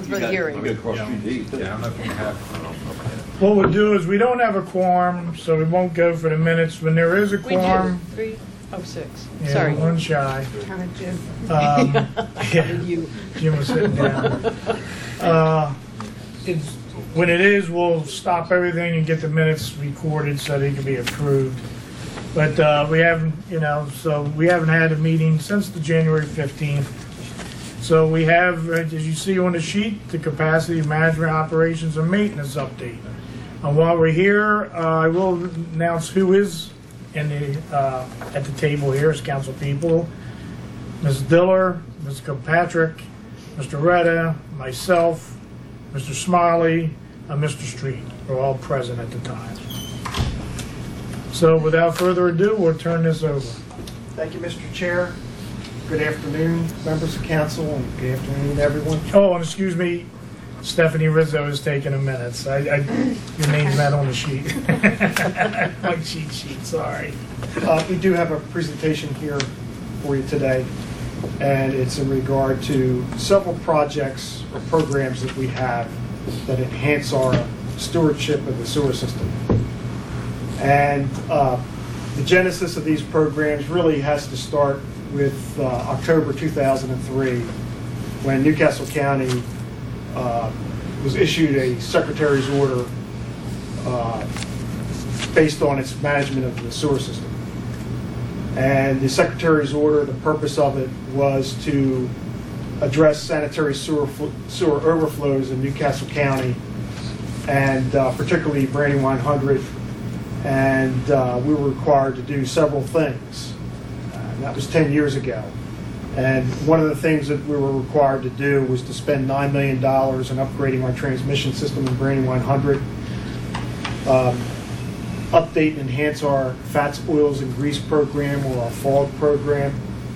present for the hearing. You got to cross street to eat. Yeah, I'm not going to have. What we'll do is we don't have a quorum, so we won't go for the minutes. When there is a We quorum, do. 306. yeah, Sorry. one shy. Kind of Jim. Yeah, You. Jim was sitting down. When it is, we'll stop everything and get the minutes recorded so they can be approved. But we haven't, so we haven't had a meeting since the January 15th. So we have, as you see on the sheet, the capacity management operations and maintenance update. And while we're here, I will announce who is at the table here as council people. Ms. Diller, Ms. Kilpatrick, Mr. Retta, myself, Mr. Smiley, and Mr. Street are all present at the time. So without further ado, we'll turn this over. Thank you, Mr. Chair. Good afternoon, members of council, and good afternoon, everyone. Oh, and excuse me, Stephanie Rizzo is taking the minutes. Your name's not on the sheet. My cheat sheet, sorry. We do have a presentation here for you today, and it's in regard to several projects or programs that we have that enhance our stewardship of the sewer system. And the genesis of these programs really has to start with October 2003, when Newcastle County was issued a secretary's order based on its management of the sewer system. And the secretary's order, the purpose of it was to address sanitary sewer overflows in Newcastle County, and particularly Brandywine 100. And we were required to do several things. That was 10 years ago. And one of the things that we were required to do was to spend $9 million in upgrading our transmission system in Brandywine 100, update and enhance our fats, oils, and grease program, or our FOG program,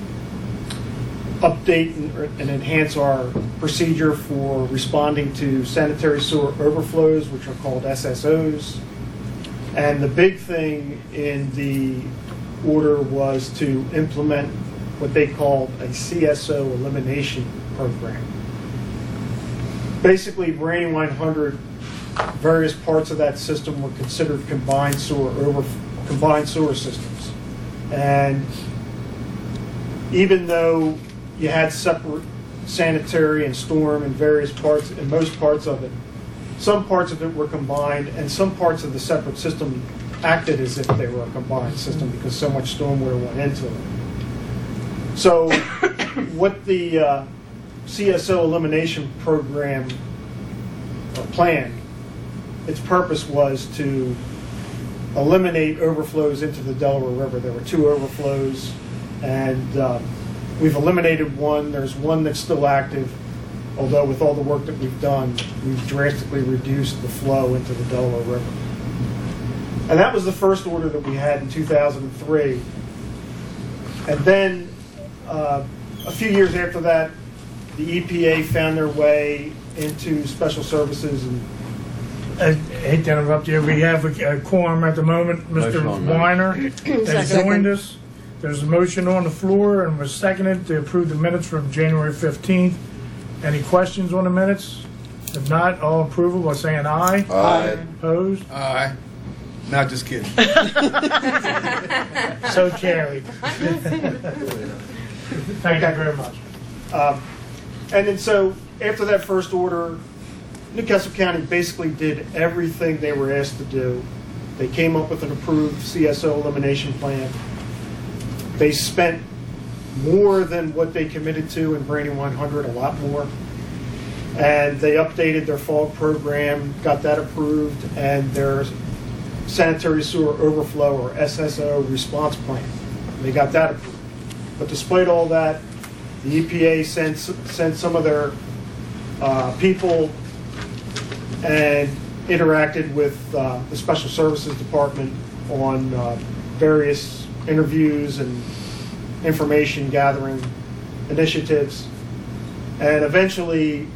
update and enhance our procedure for responding to sanitary sewer overflows, which are called SSOs. And the big thing in the order was to implement what they called a CSO elimination program. Basically, Brandywine 100, various parts of that system were considered combined sewer systems. And even though you had separate sanitary and storm in various parts, in most parts of it, some parts of it were combined, and some parts of the separate system acted as if they were a combined system because so much stormwater went into it. So what the CSO elimination program planned, its purpose was to eliminate overflows into the Delaware River. There were 2 overflows, and we've eliminated one. There's one that's still active, although with all the work that we've done, we've drastically reduced the flow into the Delaware River. And that was the first order that we had in 2003. And then a few years after that, the EPA found their way into special services. And I hate to interrupt you. We have a quorum at the moment. Mr. Weiner has joined us. There's a motion on the floor and was seconded to approve the minutes from January 15th. Any questions on the minutes? If not, all approval by saying aye. Aye. Opposed? Aye. Not just kidding. So carried. Thank you very much. And then so after that first order, Newcastle County basically did everything they were asked to do. They came up with an approved CSO elimination plan. They spent more than what they committed to in Brandywine 100, a lot more. And they updated their FOG program, got that approved, and their sanitary sewer overflow, or SSO, response plan. They got that approved. But despite all that, the EPA sent some of their people and interacted with the Special Services Department on various interviews and information gathering initiatives. And eventually,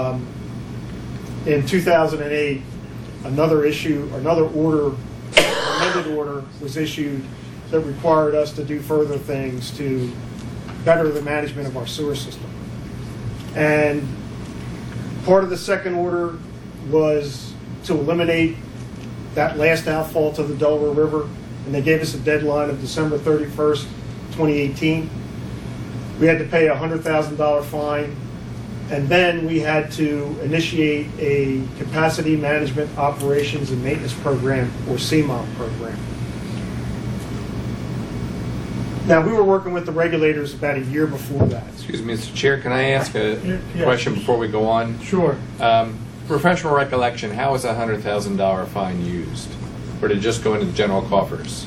in 2008, another order, amended order, was issued that required us to do further things to better the management of our sewer system. And Part of the second order was to eliminate that last outfall to the Delaware River, and they gave us a deadline of December 31st, 2018. We had to pay a $100,000 fine, and then we had to initiate a Capacity Management Operations and Maintenance Program, or CMOP program. Now, we were working with the regulators about a year before that. Excuse me, Mr. Chair, can I ask a Yeah. question before we go on? Sure. Professional recollection, how was a $100,000 fine used? Or did it just go into the general coffers?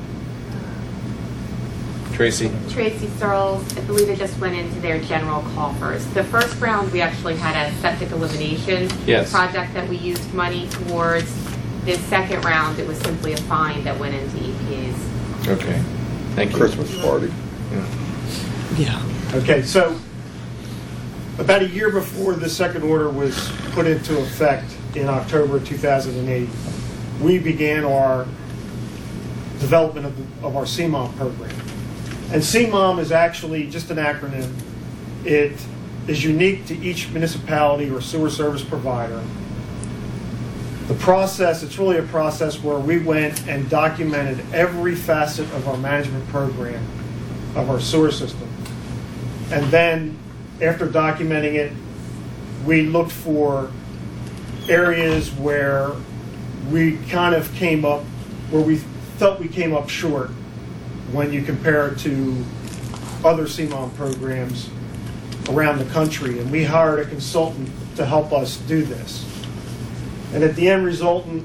Tracy? Tracy Searles, I believe it just went into their general coffers. The first round, we actually had a septic elimination Yes. project that we used money towards. The second round, it was simply a fine that went into EPA's. Okay, thank you. Christmas party. Okay, so about a year before the second order was put into effect in October 2008, we began our development of our CMOM program. And CMOM is actually just an acronym. It is unique to each municipality or sewer service provider. The process, it's really a process where we went and documented every facet of our management program of our sewer system. And then, after documenting it, we looked for areas where we kind of came up, where we felt we came up short when you compare it to other CMOM programs around the country. And we hired a consultant to help us do this. And at the end resultant,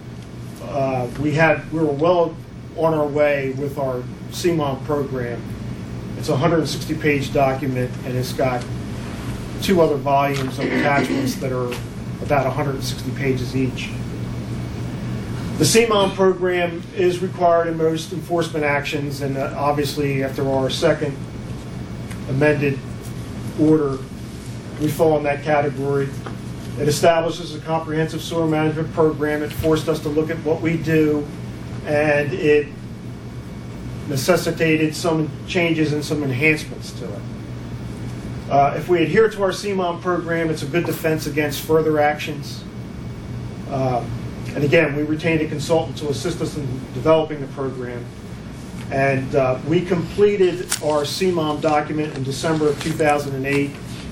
we were well on our way with our CMOM program. It's a 160-page document, and it's got 2 other volumes of attachments that are about 160 pages each. The CMOM program is required in most enforcement actions, and obviously after our second amended order, we fall in that category. It establishes a comprehensive sewer management program. It forced us to look at what we do, and it necessitated some changes and some enhancements to it. If we adhere to our CMOM program, it's a good defense against further actions. And again, we retained a consultant to assist us in developing the program. And we completed our CMOM document in December of 2008.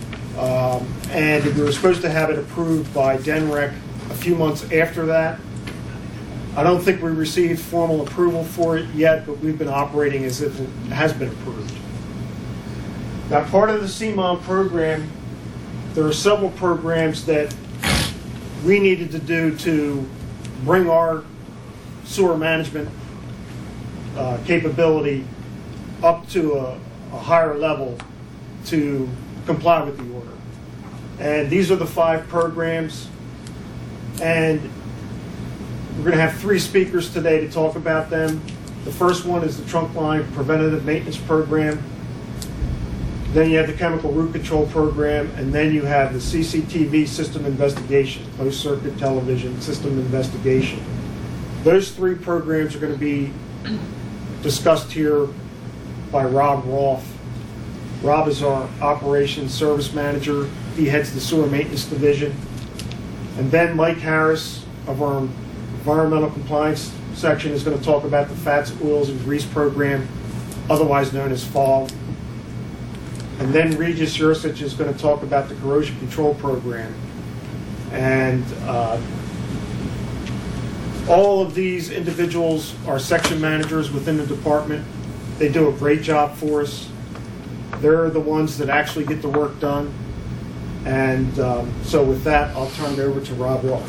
And we were supposed to have it approved by DENREC a few months after that. I don't think we received formal approval for it yet, but we've been operating as if it has been approved. Now, part of the CMOM program, there are several programs that we needed to do to bring our sewer management capability up to a higher level to comply with the order. And these are the 5 programs. And we're going to have 3 speakers today to talk about them. The first one is the trunk line preventative maintenance program. Then you have the chemical root control program, and then you have the CCTV system investigation, post-circuit television system investigation. Those 3 programs are going to be discussed here by Rob Rolfe. Rob is our operations service manager. He heads the sewer maintenance division. And then Mike Harris of our environmental compliance section is going to talk about the fats, oils, and grease program, otherwise known as FOG. And then Regis Jurcic is going to talk about the corrosion control program. And all of these individuals are section managers within the department. They do a great job for us. They're the ones that actually get the work done. And so with that, I'll turn it over to Rob Rolfe.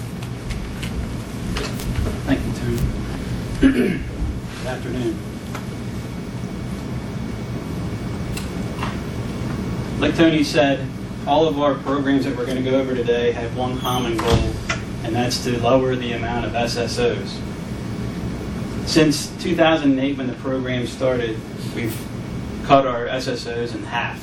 Thank you, Tony. Good afternoon. Like Tony said, all of our programs that we're going to go over today have one common goal, and that's to lower the amount of SSOs. Since 2008, when the program started, we've cut our SSOs in half.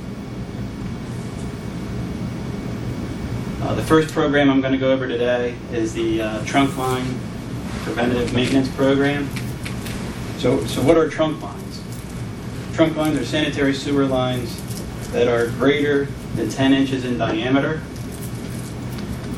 The first program I'm going to go over today is the trunk line preventative maintenance program. So what are trunk lines? Trunk lines are sanitary sewer lines that are greater than 10 inches in diameter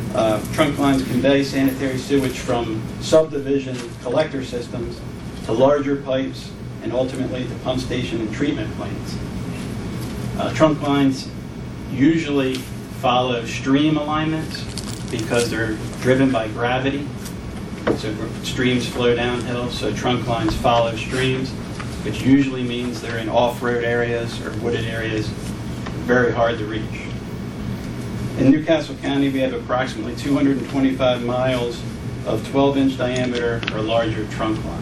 Trunk lines convey sanitary sewage from subdivision collector systems to larger pipes and ultimately to pump station and treatment plants. Trunk lines usually follow stream alignments because they're driven by gravity. So streams flow downhill, so trunk lines follow streams, which usually means they're in off-road areas or wooded areas, very hard to reach. In Newcastle County, we have approximately 225 miles of 12-inch diameter or larger trunk lines.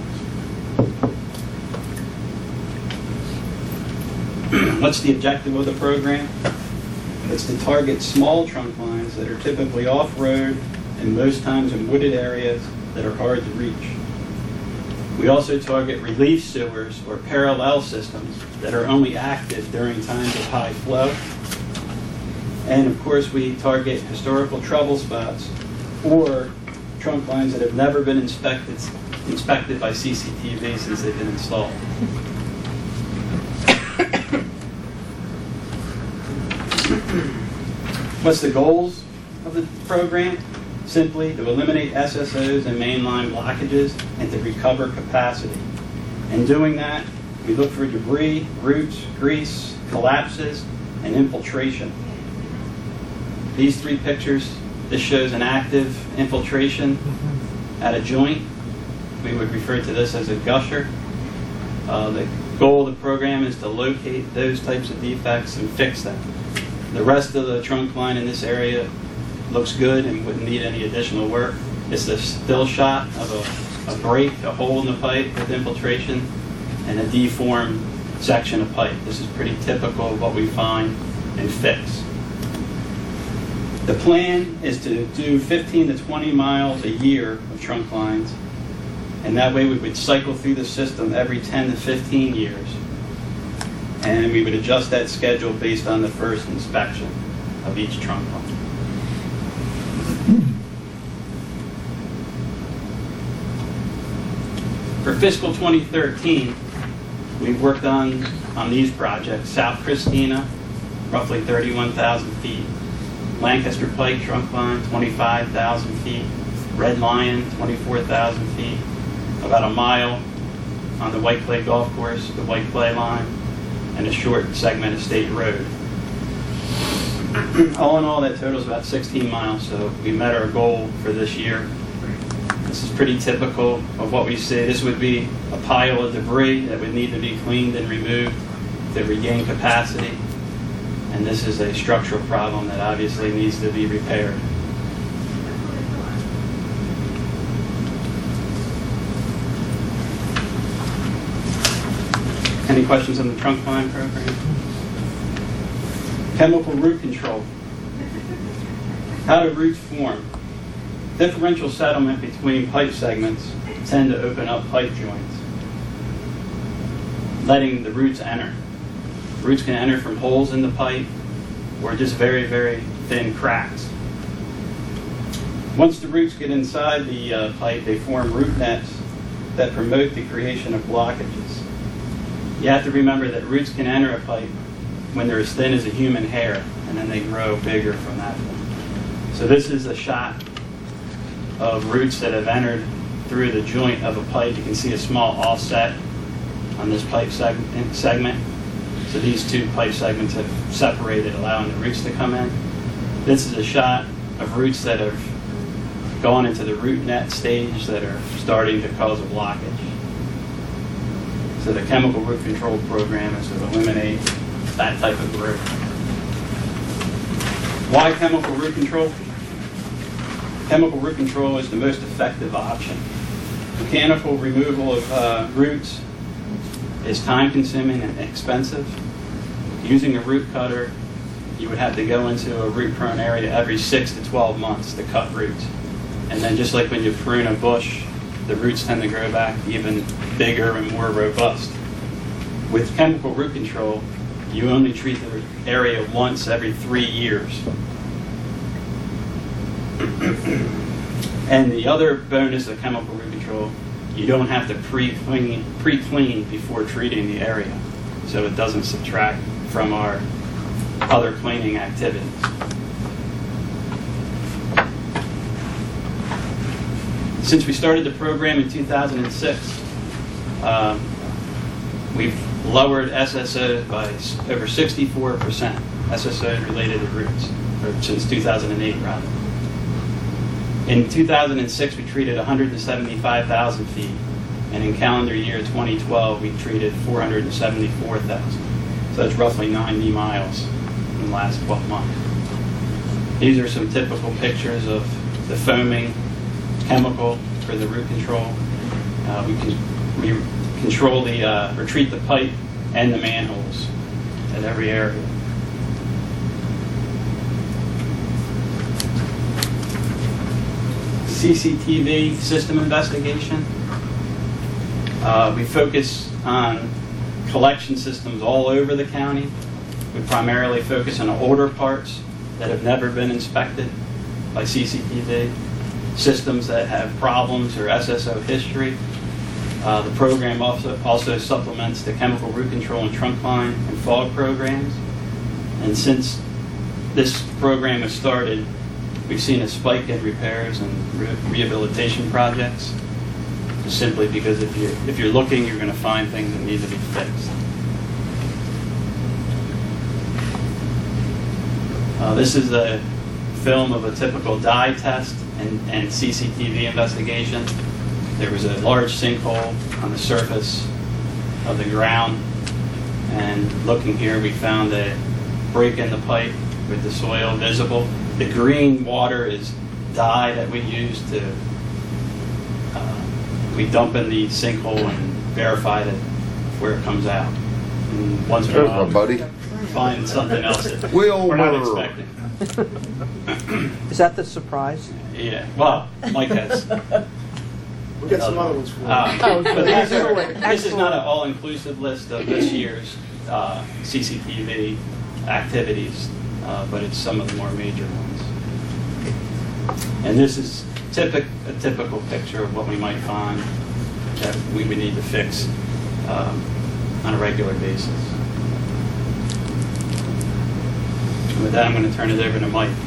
What's the objective of the program? It's to target small trunk lines that are typically off-road and most times in wooded areas that are hard to reach. We also target relief sewers or parallel systems that are only active during times of high flow. And of course, we target historical trouble spots or trunk lines that have never been inspected by CCTV since they've been installed. What's the goals of the program? Simply to eliminate SSOs and mainline blockages and to recover capacity. In doing that, we look for debris, roots, grease, collapses, and infiltration. These three pictures, this shows an active infiltration at a joint. We would refer to this as a gusher. The goal of the program is to locate those types of defects and fix them. The rest of the trunk line in this area looks good and wouldn't need any additional work. It's a still shot of a break, a hole in the pipe with infiltration, and a deformed section of pipe. This is pretty typical of what we find and fix. The plan is to do 15 to 20 miles a year of trunk lines, and that way we would cycle through the system every 10 to 15 years. And we would adjust that schedule based on the first inspection of each trunk line. For fiscal 2013, we've worked on these projects. South Christina, roughly 31,000 feet. Lancaster Pike trunk line, 25,000 feet. Red Lion, 24,000 feet. About a mile on the White Clay Golf Course, the White Clay line, and a short segment of State Road. All in all, that totals about 16 miles, so we met our goal for this year. This is pretty typical of what we see. This would be a pile of debris that would need to be cleaned and removed to regain capacity. And this is a structural problem that obviously needs to be repaired. Any questions on the trunk line program? Chemical root control. How do roots form? Differential settlement between pipe segments tend to open up pipe joints, letting the roots enter. Roots can enter from holes in the pipe or just very, very thin cracks. Once the roots get inside the pipe, they form root nets that promote the creation of blockages. You have to remember that roots can enter a pipe when they're as thin as a human hair, and then they grow bigger from that point. So this is a shot of roots that have entered through the joint of a pipe. You can see a small offset on this pipe segment. So these two pipe segments have separated, allowing the roots to come in. This is a shot of roots that have gone into the root net stage that are starting to cause a blockage. So the chemical root control program is to eliminate that type of growth. Why chemical root control? Chemical root control is the most effective option. Mechanical removal of roots is time-consuming and expensive. Using a root cutter, you would have to go into a root-prone area every 6 to 12 months to cut roots. And then just like when you prune a bush, the roots tend to grow back even bigger and more robust. With chemical root control, you only treat the area once every 3 years. And the other bonus of chemical root control, you don't have to pre-clean before treating the area, so it doesn't subtract from our other cleaning activities. Since we started the program in 2006, we've lowered SSO by over 64%, SSO related to roots, or since 2008 rather. In 2006, we treated 175,000 feet, and in calendar year 2012, we treated 474,000. So that's roughly 90 miles in the last 12 months. These are some typical pictures of the foaming chemical for the root control. We control or treat the pipe and the manholes at every area. CCTV system investigation. We focus on collection systems all over the county. We primarily focus on older parts that have never been inspected by CCTV, systems that have problems or SSO history. The program also supplements the chemical root control and trunk line and fog programs. And since this program has started, we've seen a spike in repairs and rehabilitation projects, just simply because if you're looking, you're going to find things that need to be fixed. This is a film of a typical dye test and CCTV investigation. There was a large sinkhole on the surface of the ground, and looking here, we found a break in the pipe with the soil visible. The green water is dye that we use to, we dump in the sinkhole and verify that where it comes out. And once in a while, buddy. find something else that Will we're not Whirl. expecting. Is that the surprise? Yeah, well, Mike has. We'll get some other ones for you. Oh, But these are- excellent, this is not an excellent. all-inclusive list of this year's CCTV activities, but it's some of the more major ones. And this is a typical picture of what we might find that we would need to fix on a regular basis. And with that, I'm going to turn it over to Mike.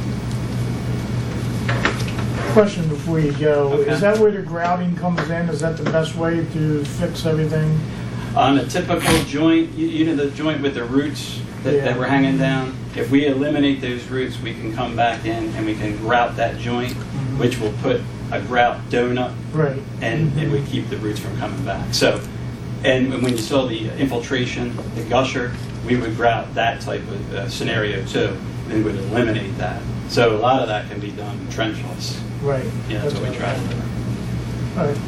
Question before you go, Okay. is that where the grouting comes in? Is that the best way to fix everything? On a typical joint, you know the joint with the roots that we're hanging down? If we eliminate those roots, we can come back in and we can grout that joint, which will put a grout donut, Right. and it would keep the roots from coming back. So, and when you saw the infiltration, the gusher, we would grout that type of scenario too, and would eliminate that. So a lot of that can be done trenchless. Right. Yeah, that's what we try to do. All right.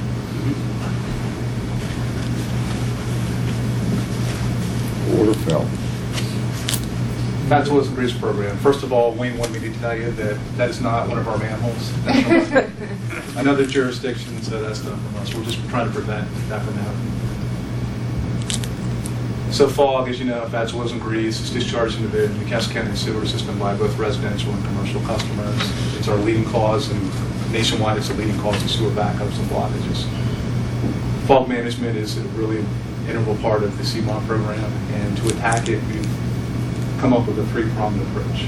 Order fell. Fats, Oils, and Grease program. First of all, Wayne wanted me to tell you that that is not one of our manholes. That's from another jurisdiction, so that's not from us. We're just trying to prevent that from happening. So fog, as you know, Fats, Oils, and Grease is discharged into the Newcastle County sewer system by both residential and commercial customers. It's our leading cause, and nationwide it's the leading cause of sewer backups and blockages. Fog management is a really integral part of the CMOD program, and to attack it, we've come up with a three-pronged approach.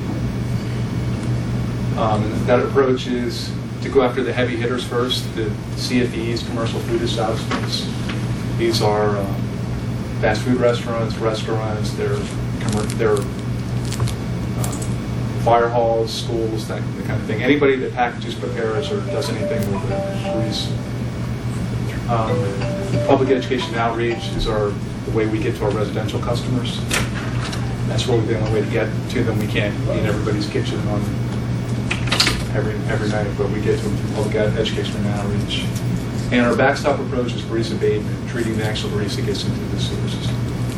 And that approach is to go after the heavy hitters first, the CFEs, commercial food establishments. These are fast food restaurants, they're fire halls, schools, that kind of thing. Anybody that packages, prepares, or does anything with grease. Public education outreach is the way we get to our residential customers. That's really the only way to get to them. We can't be in everybody's kitchen on every night, but we get to them through public education and outreach. And our backstop approach is grease abatement, treating the actual grease that gets into the sewer system.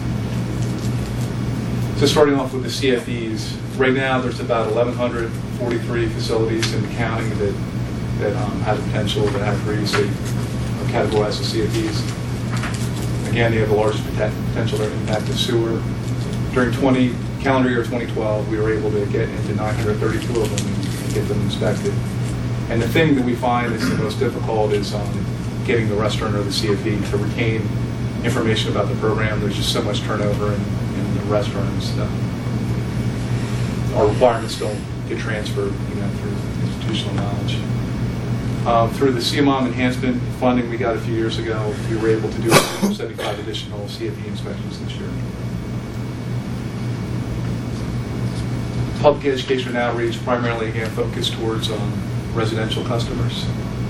So starting off with the CFEs, right now there's about 1,143 facilities in the county that have the potential to have grease that are categorized as CFEs. Again, they have the largest potential to impact the sewer. During calendar year 2012, we were able to get into 932 of them and get them inspected. And the thing that we find is the most difficult is getting the restaurant or the CFE to retain information about the program. There's just so much turnover in the restaurants. Our requirements don't get transferred, through institutional knowledge. Through the CMOM enhancement funding we got a few years ago, we were able to do 75 additional CFE inspections this year. Public education and outreach primarily, again, focused towards residential customers.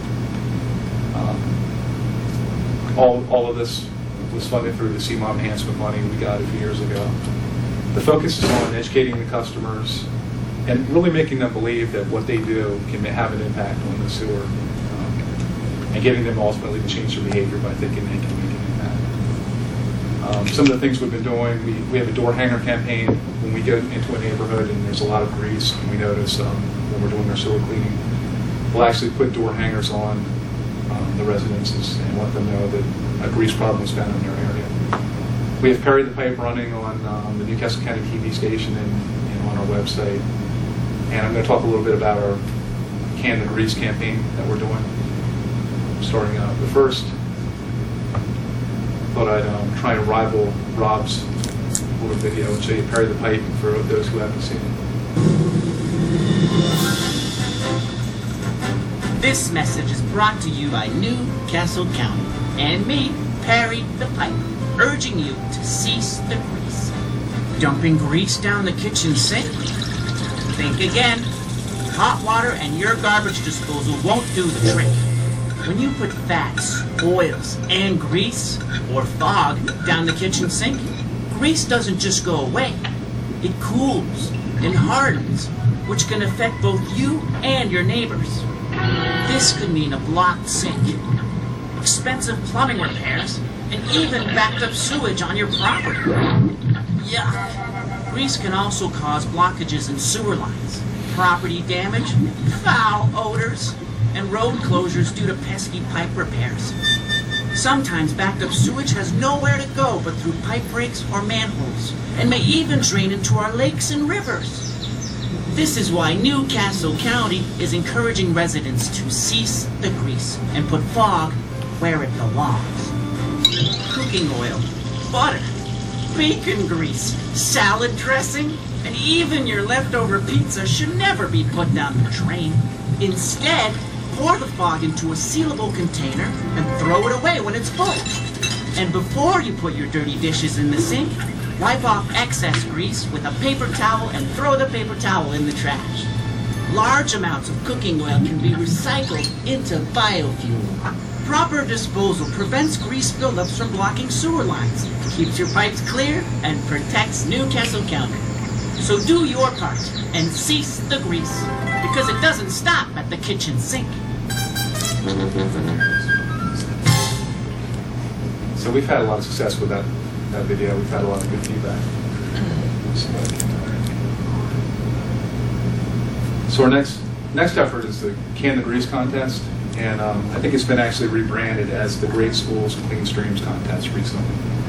All of this was funded through the CMOM enhancement money we got a few years ago. The focus is on educating the customers and really making them believe that what they do can have an impact on the sewer, and getting them ultimately to change their behavior by thinking they can make an impact. Some of the things we've been doing, we have a door hanger campaign when we go into a neighborhood and there's a lot of grease, and we notice when we're doing our sewer cleaning, we'll actually put door hangers on the residences and let them know that a grease problem is found in their area. We have Perry the Pipe running on the Newcastle County TV station and on our website. And I'm going to talk a little bit about our Can the Grease campaign that we're doing. Starting out, but first, thought I'd try and rival Rob's little video and show you Perry the Pipe for those who haven't seen it. This message is brought to you by Newcastle County and me, Perry the Pipe, urging you to cease the grease. Dumping grease down the kitchen sink? Think again. Hot water and your garbage disposal won't do the trick. When you put fats, oils, and grease, or fog, down the kitchen sink, grease doesn't just go away. It cools and hardens, which can affect both you and your neighbors. This could mean a blocked sink, expensive plumbing repairs, and even backed up sewage on your property. Yuck! Grease can also cause blockages in sewer lines, property damage, foul odors, and road closures due to pesky pipe repairs. Sometimes backed up sewage has nowhere to go but through pipe breaks or manholes, and may even drain into our lakes and rivers. This is why Newcastle County is encouraging residents to cease the grease and put fog where it belongs. Cooking oil, butter, bacon grease, salad dressing, and even your leftover pizza should never be put down the drain. Instead, pour the fog into a sealable container and throw it away when it's full. And before you put your dirty dishes in the sink, wipe off excess grease with a paper towel and throw the paper towel in the trash. Large amounts of cooking oil can be recycled into biofuel. Proper disposal prevents grease buildups from blocking sewer lines, keeps your pipes clear, and protects Newcastle County. So do your part and cease the grease, because it doesn't stop at the kitchen sink. So we've had a lot of success with that video. We've had a lot of good feedback. So our next effort is the Can the Grease contest, and I think it's been actually rebranded as the Great Schools Clean Streams contest recently.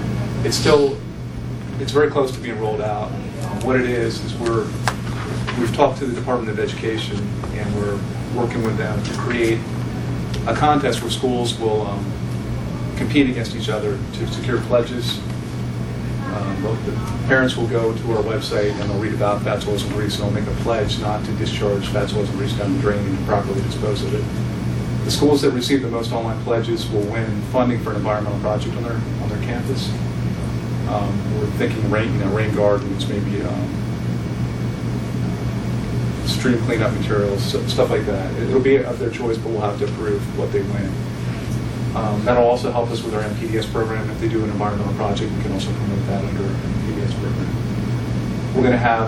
It's very close to being rolled out. What it is we've talked to the Department of Education, and we're working with them to create a contest where schools will compete against each other to secure pledges. The parents will go to our website and they'll read about fats, oils, and grease, and they'll make a pledge not to discharge fats, oils, and grease down the drain and to properly dispose of it. The schools that receive the most online pledges will win funding for an environmental project on their campus. We're thinking rain gardens, maybe stream cleanup materials, stuff like that. It'll be of their choice, but we'll have to approve what they win. That'll also help us with our MPDS program. If they do an environmental project, we can also promote that under our MPDS program. We're going to have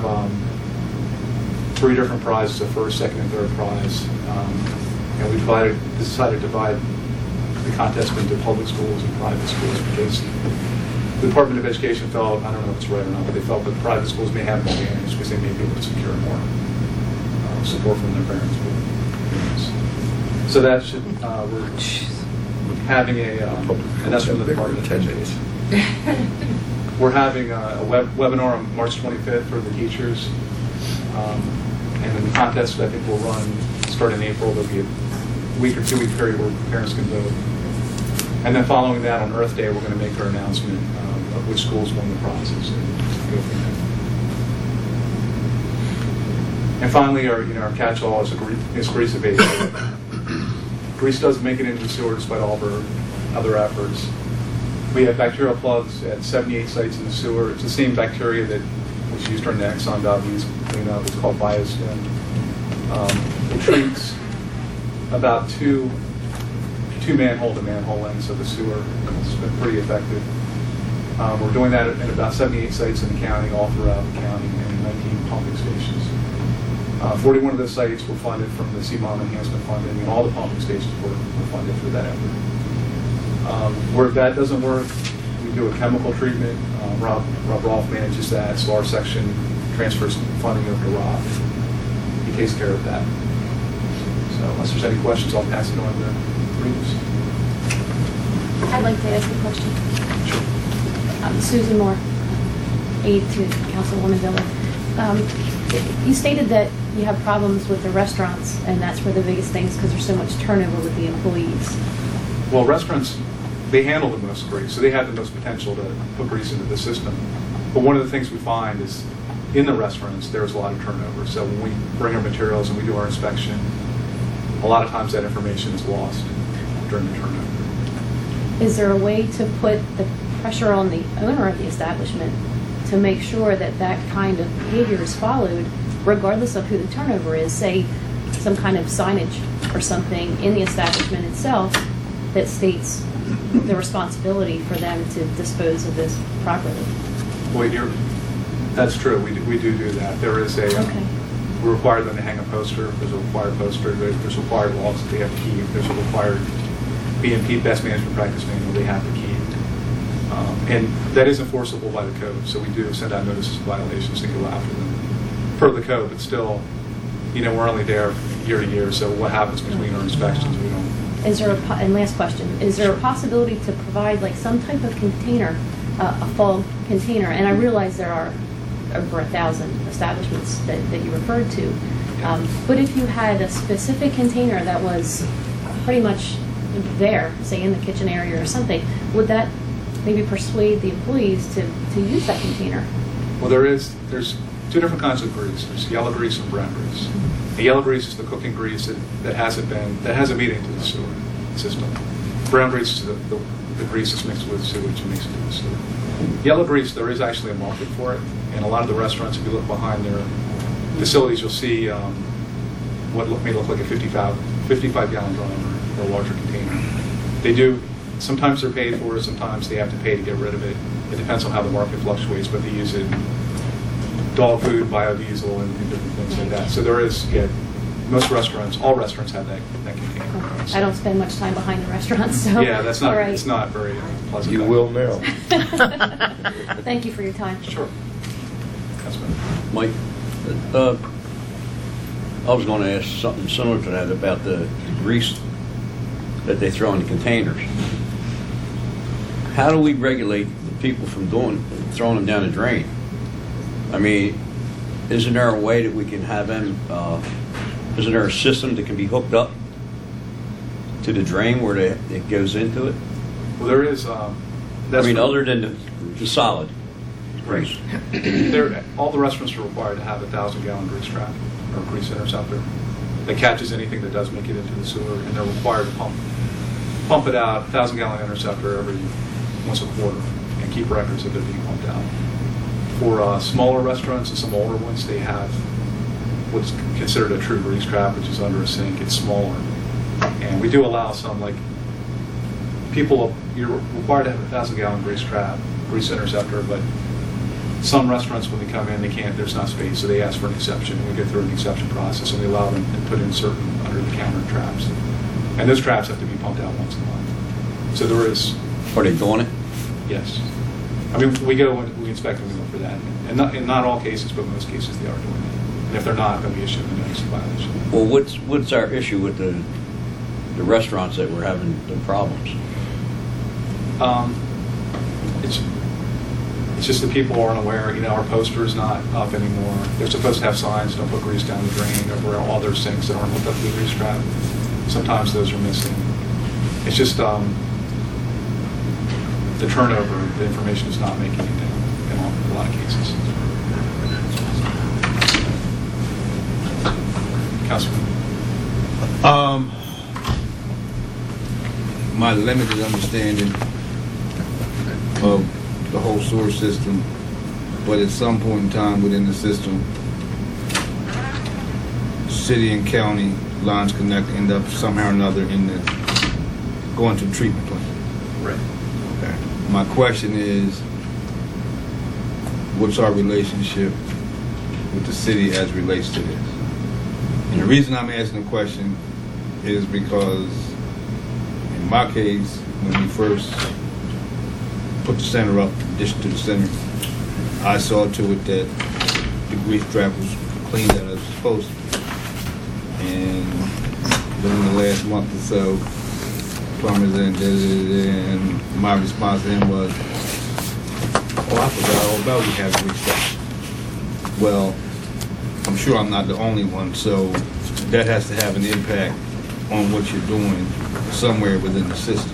3 different prizes: a first, second, and third prize. And we decided to divide the contest into public schools and private schools because the Department of Education felt, I don't know if it's right or not, but they felt that private schools may have an advantage because they may be able to secure more support from their parents. So that should, we're having and that's from the Department of Education. We're having a webinar on March 25th for the teachers. And then the contest, I think, will run, start in April. There'll be a week or 2 week period where parents can vote. And then following that, on Earth Day, we're going to make our announcement of which schools won the prizes and go from there. And finally, our catch-all is grease abatement. Grease does make it into the sewer despite all of our other efforts. We have bacterial plugs at 78 sites in the sewer. It's the same bacteria that was used during the Exxon Valdez cleanup. It's called Biostim. It treats about two manhole to manhole lengths of the sewer. It's been pretty effective. We're doing that at about 78 sites in the county, all throughout the county, and 19 pumping stations. 41 of those sites were funded from the CMOM enhancement funding, and all the pumping stations were funded through that effort. Where that doesn't work, we do a chemical treatment. Rob Rolfe manages that, so our section transfers funding over to Rob. He takes care of that. So unless there's any questions, I'll pass it on to Bruce. I'd like to ask a question. Sure. Susan Moore, aide to Councilwoman Diller. You stated that you have problems with the restaurants, and that's where the biggest thing is because there's so much turnover with the employees. Well, restaurants, they handle the most grease, so they have the most potential to put grease into the system. But one of the things we find is in the restaurants, there's a lot of turnover. So when we bring our materials and we do our inspection, a lot of times that information is lost during the turnover. Is there a way to put the pressure on the owner of the establishment to make sure that that kind of behavior is followed, regardless of who the turnover is? Say, some kind of signage or something in the establishment itself that states the responsibility for them to dispose of this properly. Well, that's true. We do that. There is a, Okay. we require them to hang a poster. There's a required poster. There's required logs that they have to keep. There's a required BMP, best management practice manual, they have to keep. And that is enforceable by the code. So we do send out notices of violations and go after them per the code. But still, we're only there year to year. So what happens between our inspections, we don't. Is there and last question, is there a possibility to provide like some type of container, a fog container? And I realize there are over 1,000 establishments that you referred to. But if you had a specific container that was pretty much there, say in the kitchen area or something, would that maybe persuade the employees to use that container? Well, there's two different kinds of grease. There's yellow grease and brown grease. The yellow grease is the cooking grease that hasn't made it into the sewer system. Brown grease is the grease that's mixed with sewage and mixed into the sewer. Yellow grease, there is actually a market for it, and a lot of the restaurants, if you look behind their facilities, you'll see what may look like a 55-gallon drum or a larger container. They do. Sometimes they're paid for it, sometimes they have to pay to get rid of it. It depends on how the market fluctuates, but they use it in dog food, biodiesel, and different things like that. So there is, most restaurants, all restaurants have that container. Okay. So, I don't spend much time behind the restaurants, so. yeah, that's not, All right. it's not very pleasant. You will now. Thank you for your time. Sure. That's fine. Mike, I was going to ask something similar to that about the grease that they throw in the containers. How do we regulate the people from throwing them down the drain? I mean, isn't there a way that we can have them, isn't there a system that can be hooked up to the drain where it goes into it? Well, there is. Other than the solid grease. All the restaurants are required to have a 1,000-gallon grease trap or grease interceptor that catches anything that does make it into the sewer, and they're required to pump it out, 1,000-gallon interceptor every once a quarter, and keep records of it being pumped out. For smaller restaurants and some older ones, they have what's considered a true grease trap, which is under a sink. It's smaller, and we do allow some, like people. You're required to have a 1,000-gallon grease trap, grease interceptor, but some restaurants, when they come in, they can't. There's not space, so they ask for an exception. We go through an exception process, and we allow them to put in certain under-the-counter traps, and those traps have to be pumped out once a month. So there is. Are they doing it? Yes. I mean, we go and we inspect and we look for that. And not in not all cases, but most cases they are doing it. And if they're not, then we issue them a notice of violation. Well, what's our issue with the restaurants that we're having the problems? It's just that people aren't aware. Our poster is not up anymore. They're supposed to have signs, don't put grease down the drain, over all their sinks that aren't hooked up to the grease trap. Sometimes those are missing. It's just the turnover, the information is not making it down in a lot of cases. Councilman. my limited understanding of the whole sewer system, but at some point in time within the system, city and county lines connect, end up somehow or another in the going to the treatment plant. Right. Okay. My question is, what's our relationship with the city as it relates to this? And the reason I'm asking the question is because in my case, when we first put the center up, addition to the center, I saw to it that the grease trap was cleaned as it was supposed to. And within the last month or so, plumbers and my response to him was, oh, I forgot all about we have grease traps. Well, I'm sure I'm not the only one, so that has to have an impact on what you're doing somewhere within the system.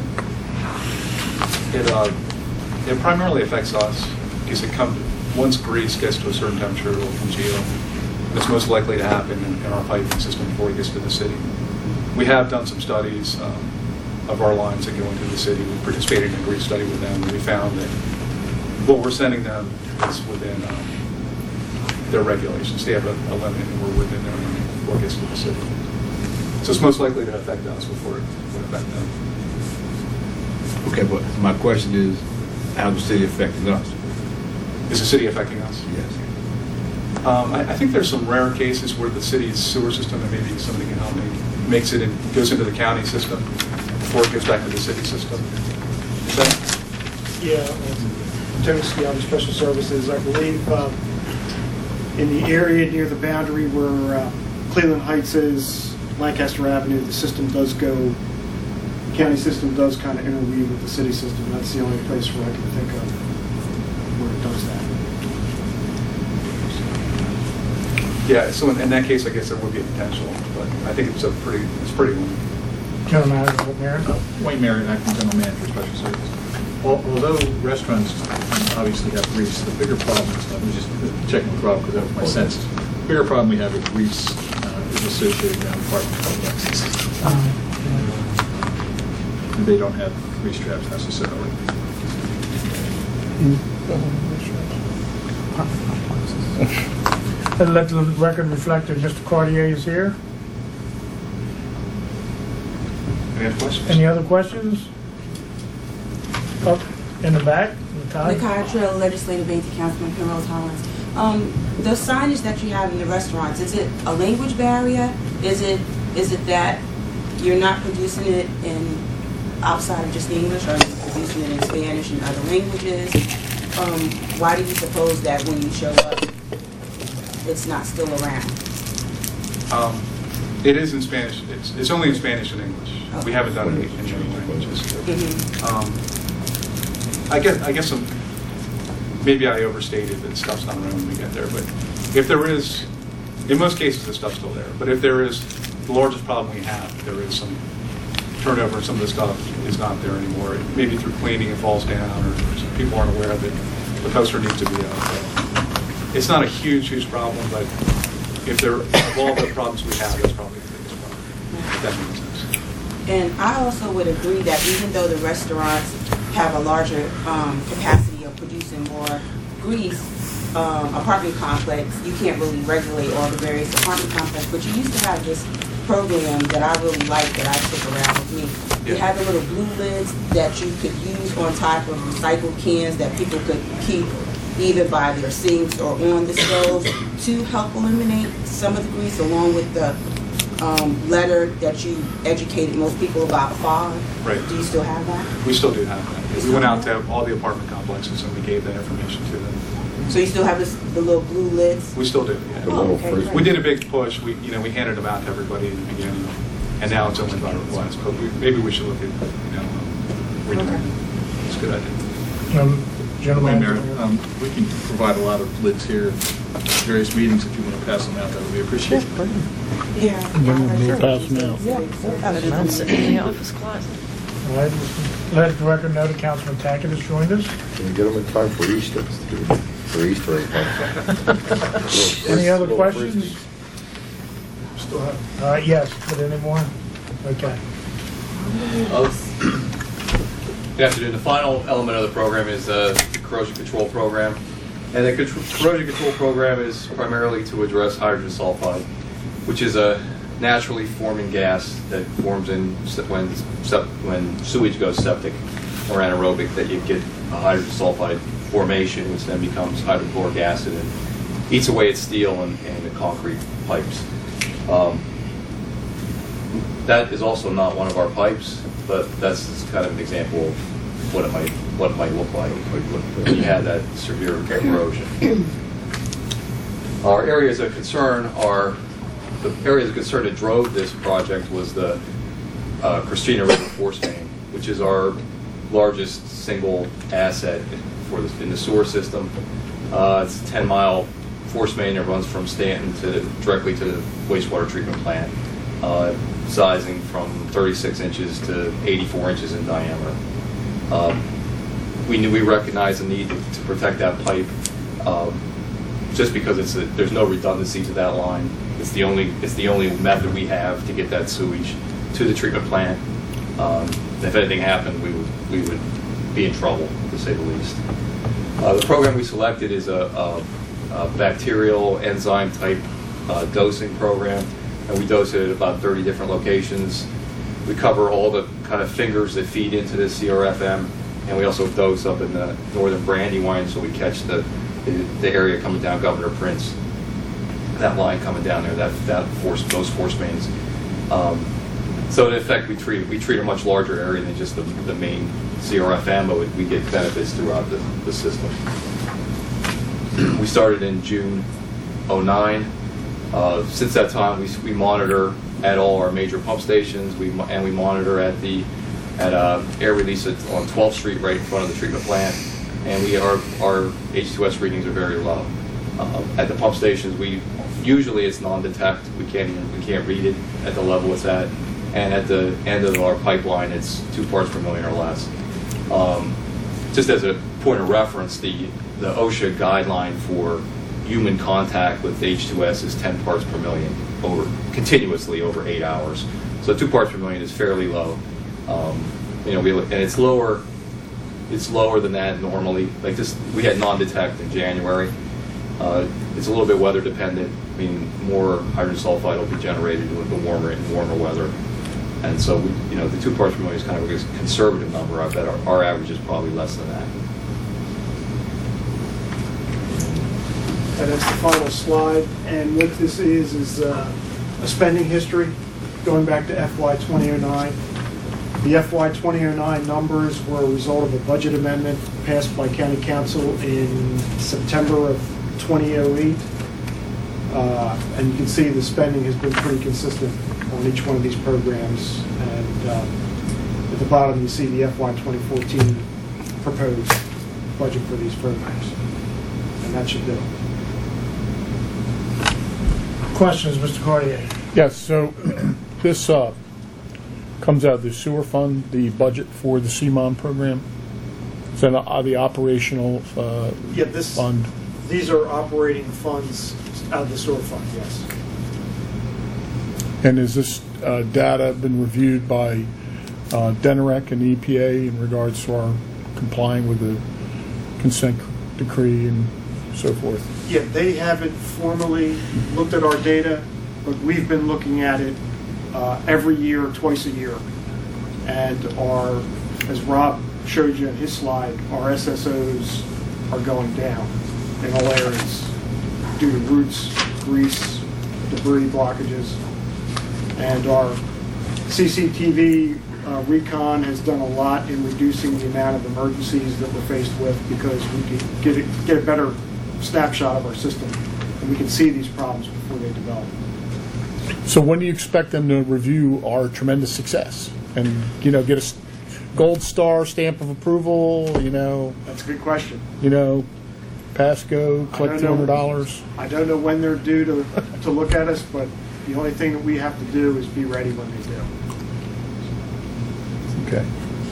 It primarily affects us because once grease gets to a certain temperature, it will congeal. It's most likely to happen in our piping system before it gets to the city. We have done some studies of our lines that go into the city. We participated in a grease study with them, and we found that what we're sending them is within their regulations. They have a limit, and we're within their limit before it gets to the city. So it's most likely to affect us before it would affect them. Okay, but my question is, how's the city affecting us? Is the city affecting us? Yes. I think there's some rare cases where the city's sewer system, and maybe somebody can help me, goes into the county system before it goes back to the city system. Is that? Yeah, Tony Scioli, Special Services, I believe in the area near the boundary where Cleveland Heights is, Lancaster Avenue, the system does go, county system does kind of interweave with the city system. That's the only place where I can think of where it does that. Yeah, so in that case, I guess there would be a potential, but I think it's pretty limited. General Manager, Mayor? Wayne Merritt, acting General Manager, Special Services. Although restaurants obviously have grease, the bigger problem is, let me just check with Rob because that was my sense. The bigger problem we have with grease is associated around apartment complexes. And they don't have grease traps necessarily. And let the record reflect that Mr. Cartier is here. Any other questions? Any other questions? Up in the back, Nakai Trail, Legislative Aide to Councilman Penrose Hollins. The signage that you have in the restaurants, is it a language barrier? Is it that you're not producing it in outside of just English, or are you producing it in Spanish and other languages? Why do you suppose that when you show up, it's not still around? It is in Spanish. It's only in Spanish and English. Okay. We haven't done it in any languages. Mm-hmm. I guess maybe I overstated that stuff's not around when we get there, but if there is, in most cases the stuff's still there, but if there is, the largest problem we have, there is some turnover and some of the stuff is not there anymore. Maybe through cleaning it falls down, or some people aren't aware of it. The poster needs to be out. So it's not a huge problem, but if there of all the problems we have, that's probably the biggest problem. If that makes sense. And I also would agree that even though the restaurants have a larger capacity of producing more grease, apartment complex, you can't really regulate all the various apartment complexes, but you used to have this program that I really liked that I took around with me. You had the little blue lids that you could use on top of recycled cans that people could keep either by their sinks or on the stoves to help eliminate some of the grease, along with the letter that you educated most people about fog. Right. Do you still have that? We still do have that. We went out to all the apartment complexes and we gave that information to them. So you still have the little blue lids? We still do, yeah. Okay, We did a big push. We handed them out to everybody in the beginning, and now it's only by request. But maybe we should look at, redoing it. It's a good idea. Gentleman, we can provide a lot of lids here at various meetings. If you want to pass them out, that would be appreciated. Yeah. Pass them out. Rather than sitting in the office closet. all right, let the record know that Councilman Tackett has joined us. Can you get them in time for Easter? For Easter egg hunt. Any other questions? Yes, but any more? Okay. Good afternoon. The final element of the program is the corrosion control program. And the corrosion control program is primarily to address hydrogen sulfide, which is a naturally forming gas that forms when sewage goes septic or anaerobic, that you get a hydrogen sulfide formation, which then becomes hydrochloric acid and eats away at steel and the concrete pipes. That is also not one of our pipes, but that's kind of an example of what it might look like when you had that severe erosion. Our areas of concern that drove this project was the Christina River Force Main, which is our largest single asset in the sewer system. It's a 10-mile force main that runs from Stanton directly to the wastewater treatment plant, sizing from 36 inches to 84 inches in diameter. We recognize the need to protect that pipe, just because there's no redundancy to that line. It's the only method we have to get that sewage to the treatment plant. If anything happened, we would be in trouble, to say the least. The program we selected is a bacterial enzyme type dosing program, and we dose it at about 30 different locations. We cover all the kind of fingers that feed into the CRFM, and we also dose up in the northern Brandywine, so we catch the area coming down Governor Prince, that line coming down there, those force mains. So in effect, we treat a much larger area than just the main CRFM, but we get benefits throughout the system. We started in June '09. Since that time, we monitor at all our major pump stations. We monitor at air release on 12th Street, right in front of the treatment plant, and our H2S readings are very low. At the pump stations, usually it's non-detect. We can't read it at the level it's at, and at the end of our pipeline, it's 2 parts per million or less. Just as a point of reference, the OSHA guideline for human contact with H2S is 10 parts per million continuously over 8 hours. So 2 parts per million is fairly low. And it's lower than that normally. Like this, we had non-detect in January. It's a little bit weather dependent. I mean, more hydrogen sulfide will be generated with the warmer weather. And so the 2 parts per million is kind of a conservative number. I bet our average is probably less than that. And that's the final slide. And what this is a spending history going back to FY 2009. The FY 2009 numbers were a result of a budget amendment passed by County Council in September of 2008. And you can see the spending has been pretty consistent on each one of these programs. And at the bottom you see the FY 2014 proposed budget for these programs. And that should do it. Questions, Mr. Cartier? Yes, so this comes out of the sewer fund, the budget for the CMON program. Is that the operational fund? These are operating funds out of the sewer fund, yes. And has this data been reviewed by DENREC and the EPA in regards to our complying with the consent decree and so forth? Yeah, they haven't formally looked at our data, but we've been looking at it every year, twice a year. And as Rob showed you in his slide, our SSOs are going down in all areas due to roots, grease, debris blockages. And our CCTV recon has done a lot in reducing the amount of emergencies that we're faced with, because we can get a better snapshot of our system, and we can see these problems before they develop. So when do you expect them to review our tremendous success and get a gold star stamp of approval? That's a good question. Pass go, collect $200. I don't know when they're due to look at us, but the only thing that we have to do is be ready when they do. Okay.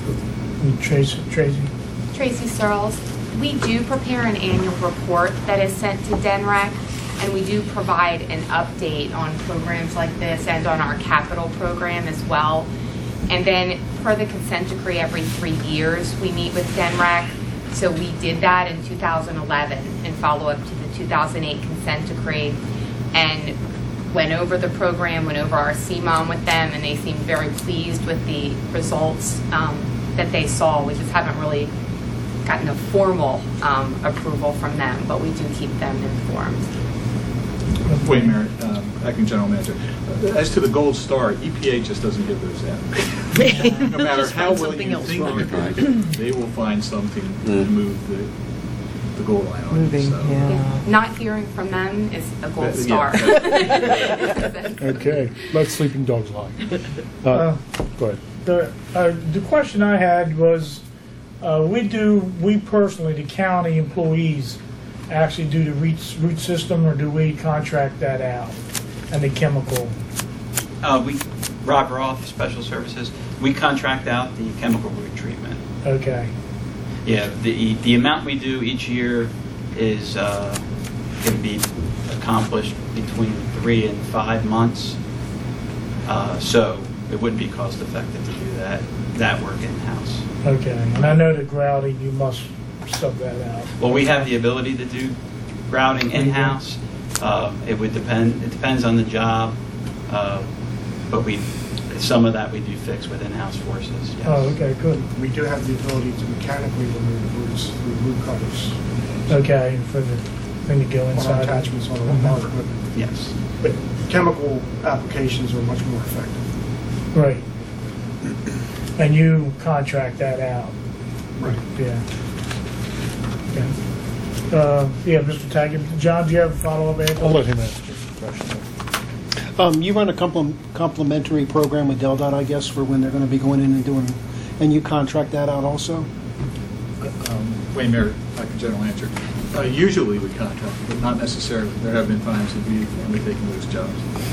Tracy Searles. We do prepare an annual report that is sent to DENREC, and we do provide an update on programs like this and on our capital program as well. And then per the consent decree, every 3 years we meet with DENREC. So we did that in 2011 in follow-up to the 2008 consent decree, and went over the program, went over our CMOM with them, and they seemed very pleased with the results that they saw. We just haven't really gotten a formal approval from them, but we do keep them informed. Wait, Mary, Acting General Manager. As to the Gold Star, EPA just doesn't give those out. No matter how well you think they're going, they will find something to move the goal line on. Moving, So. yeah. Not hearing from them is a gold star. Okay, let sleeping dogs lie. Go ahead. The question I had was, we personally, the county employees, actually do the root system, or do we contract that out? And the chemical? Rob Roth, Special Services, we contract out the chemical root treatment. Okay. Yeah, the amount we do each year is going to be accomplished between 3 and 5 months. So it wouldn't be cost effective to do that work in-house. Okay, and I know the grouting, you must sub that out. Well, we have the ability to do grouting in-house. It would depend. It depends on the job, but some of that we do fix with in-house forces. Yes. Oh, okay, good. We do have the ability to mechanically remove roots through root cutters. Okay, for the thing to go On our inside. attachments on our equipment. Yes. But chemical applications are much more effective. Right. And you contract that out? Right. Yeah. Okay. Yeah, Mr. Taggart. John, do you have a follow-up answer? I'll let him answer the question. You run a complementary program with DelDOT, I guess, for when they're going to be going in and doing, and you contract that out also? Wayne Merritt, Acting General Manager. Usually we contract, but not necessarily. There have been times that we've undertaken those jobs.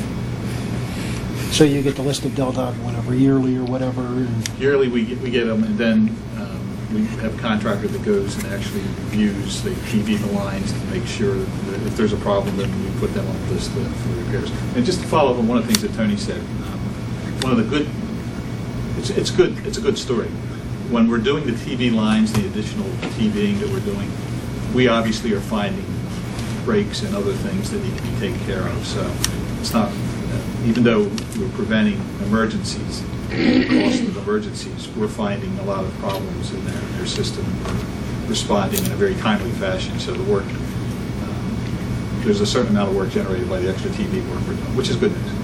So you get the list of DelDOT, whatever, yearly or whatever? And Yearly we get them, and then we have a contractor that goes and actually reviews, they TV the lines to make sure that if there's a problem, then we put them on the list for repairs. And just to follow up on one of the things that Tony said, one of the good, it's a good story. When we're doing the TV lines, the additional TVing that we're doing, we obviously are finding breaks and other things that need to be taken care of. So it's not, even though we're preventing emergencies, the cost of emergencies, we're finding a lot of problems in their system. We're responding in a very timely fashion. So the work, there's a certain amount of work generated by the extra TV work we're doing, which is good news.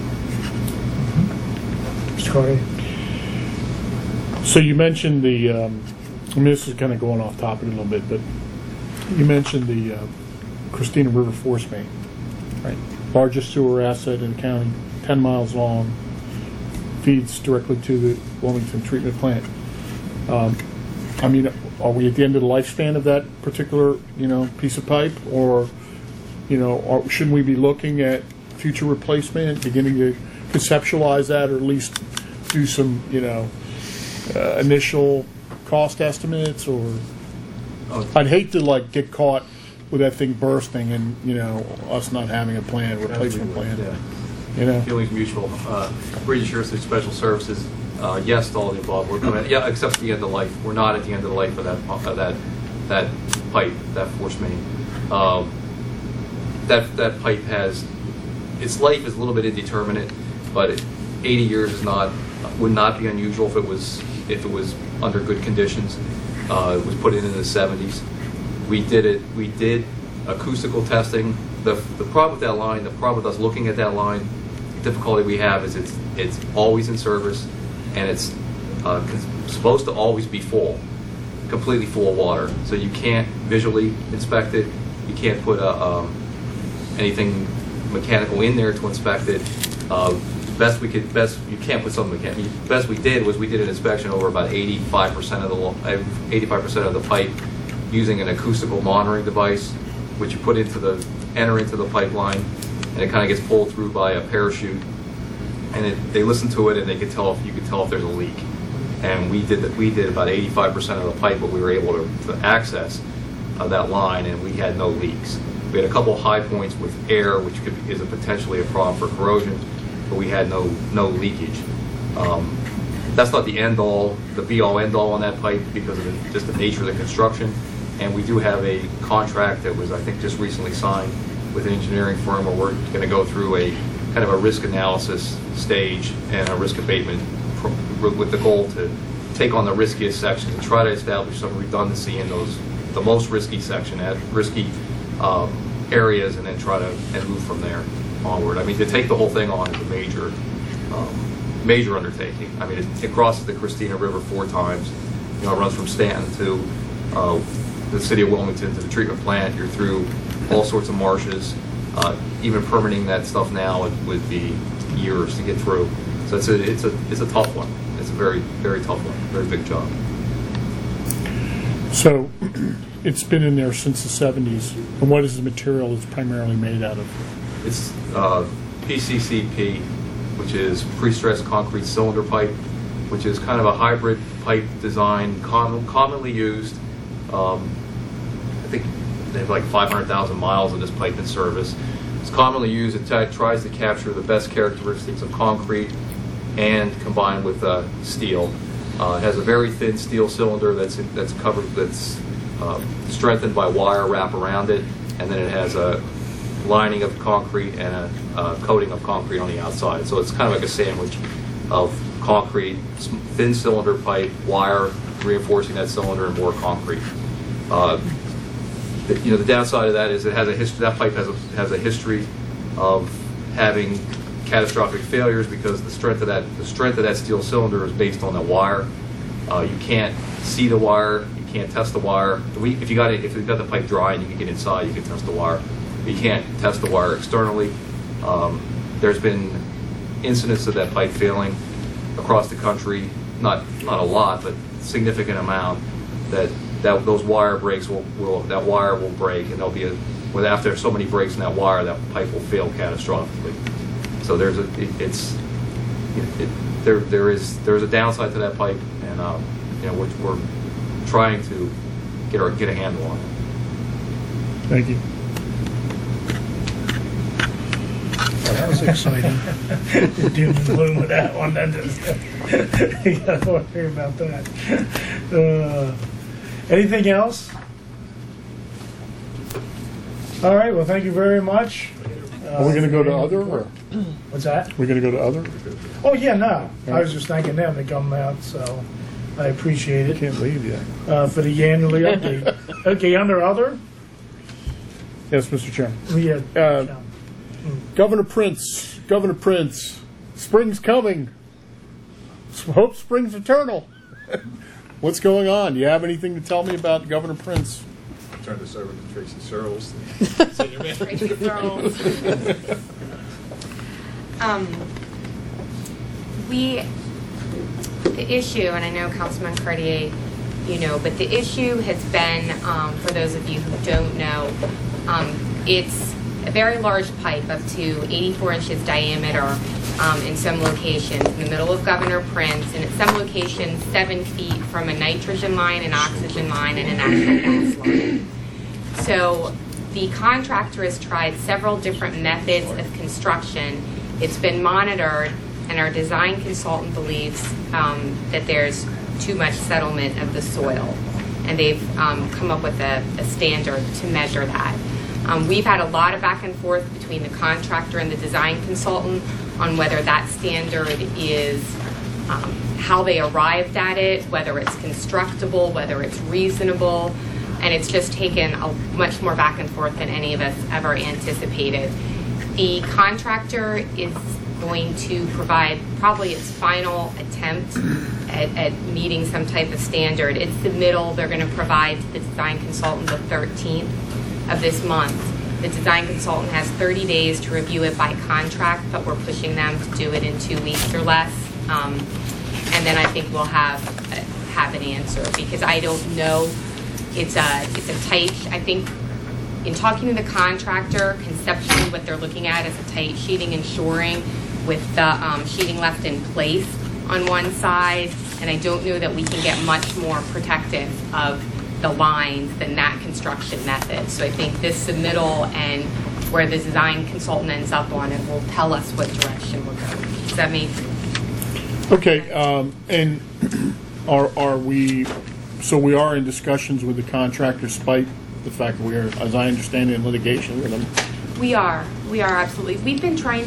Mr. Carter? So you mentioned I mean, this is kind of going off topic a little bit, but you mentioned the Christina River Force Main, right? Largest sewer asset in the county, 10 miles long, feeds directly to the Wilmington treatment plant. I mean, are we at the end of the lifespan of that particular, piece of pipe, or, shouldn't we be looking at future replacement, beginning to conceptualize that, or at least do some, initial cost estimates? Or I'd hate to get caught with that thing bursting and us not having a replacement plan. Feelings mutual. Bridge Insurance and Special Services, yes to all of the above. We're coming, except the end of life. We're not at the end of the life of that pipe, that force main. That pipe has, its life is a little bit indeterminate, but 80 years would not be unusual if it was under good conditions. It was put in the 70s. We did acoustical testing. The problem with that line, the problem with us looking at that line, the difficulty we have is it's always in service, and it's supposed to always be full, completely full of water. So you can't visually inspect it. You can't put anything mechanical in there to inspect it. Best you can't put something mechanical. Best we did was we did an inspection over about 85% of the pipe using an acoustical monitoring device, which you enter into the pipeline, and it kind of gets pulled through by a parachute. And they listen to it, and you could tell if there's a leak. And we did about 85% of the pipe, but we were able to access that line, and we had no leaks. We had a couple high points with air, which potentially a problem for corrosion, but we had no leakage. That's not the end all, the be all end all on that pipe because of just the nature of the construction. And we do have a contract that was, I think, just recently signed with an engineering firm where we're going to go through a kind of a risk analysis stage and a risk abatement with the goal to take on the riskiest sections and try to establish some redundancy in the most risky section at risky areas, and then try to move from there onward. I mean, to take the whole thing on is a major undertaking. I mean, it crosses the Christina River 4 times. You know, it runs from Stanton to the city of Wilmington to the treatment plant. You're through all sorts of marshes. Even permitting that stuff now would be years to get through. So it's a tough one. It's a very, very tough one. Very big job. So it's been in there since the 70s. And what is the material it's primarily made out of? It's PCCP, which is pre-stressed concrete cylinder pipe, which is kind of a hybrid pipe design commonly used. I think they have like 500,000 miles of this pipe in service. It's commonly used. It tries to capture the best characteristics of concrete and combined with steel. It has a very thin steel cylinder that's strengthened by wire wrap around it, and then it has a lining of concrete and a coating of concrete on the outside. So it's kind of like a sandwich of concrete, thin cylinder pipe, wire reinforcing that cylinder, and more concrete. The downside of that is it has a history. That pipe has a history of having catastrophic failures because the strength of that steel cylinder is based on the wire. You can't see the wire. You can't test the wire. If you got the pipe dry and you can get inside, you can test the wire. But you can't test the wire externally. There's been incidents of that pipe failing across the country. Not a lot, but significant amount. That those wire breaks that wire will break, and after so many breaks in that wire, that pipe will fail catastrophically. So there's a downside to that pipe, and we're trying to get a handle on it. Thank you. Well, that was exciting. Doom and gloom with that one. You gotta worry about that. Anything else? All right. Well, thank you very much. Are we going to go to other? Or? What's that? We're going to go to other? Oh, yeah, no. I was just thanking them to come out, so I appreciate it. Can't leave yet. For the annually update. Okay, under other? Yes, Mr. Chairman. Yeah. Governor Prince, spring's coming. Hope springs eternal. What's going on? Do you have anything to tell me about Governor Prince? Turn this over to Tracy Searles. Tracy Searles. The issue, and I know Councilman Cartier, but the issue has been, for those of you who don't know, it's a very large pipe up to 84 inches diameter in some locations in the middle of Governor Prince, and at some locations 7 feet from a nitrogen line, an oxygen line, and a natural gas line. So the contractor has tried several different methods of construction. It's been monitored, and our design consultant believes that there's too much settlement of the soil, and they've come up with a standard to measure that. We've had a lot of back and forth between the contractor and the design consultant on whether that standard is how they arrived at it, whether it's constructible, whether it's reasonable, and it's just taken a much more back and forth than any of us ever anticipated. The contractor is going to provide probably its final attempt at meeting some type of standard. It's the middle. They're going to provide to the design consultant the 13th of this month. The design consultant has 30 days to review it by contract, but we're pushing them to do it in 2 weeks or less. And then I think we'll have an answer, because I don't know. It's a tight. I think in talking to the contractor, conceptually what they're looking at is a tight sheeting and shoring with the sheeting left in place on one side, and I don't know that we can get much more protective of the lines than that construction method. So I think this submittal and where the design consultant ends up on it will tell us what direction we're going. Does that make sense? Okay, and are we, so we are in discussions with the contractor despite the fact that we are, as I understand it, in litigation with them? We are absolutely. We've been trying to